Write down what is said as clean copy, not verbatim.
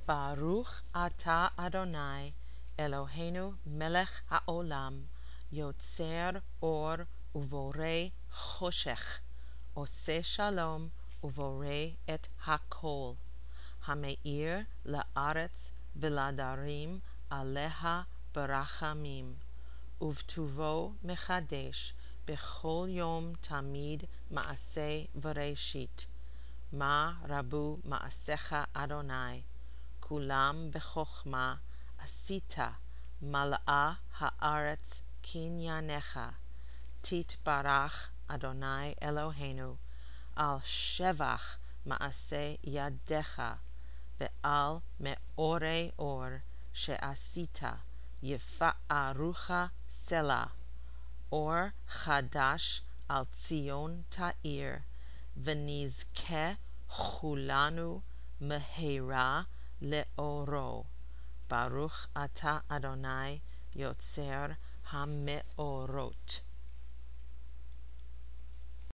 ברוך אתה אדוני אלוהינו מלך העולם, יוצר אור ובורא חושך, עושה שלום ובורא את הכל, המאיר לארץ ולדרים עליה ברחמים, ובטובו מחדש בכל יום תמיד מעשה בראשית. מה רבו מעשיך אדוני, כולם בחוכמה עשית, מלאה הארץ קנייניך. תתברך אדוני אלוהינו על שבח מעשה ידיך, ועל מאורי אור שעשית, יפארוך סלה. אור חדש על ציון תאיר, ונזכה כולנו מהרה לאורו. ברוך אתה אדוני יוצר המאורות.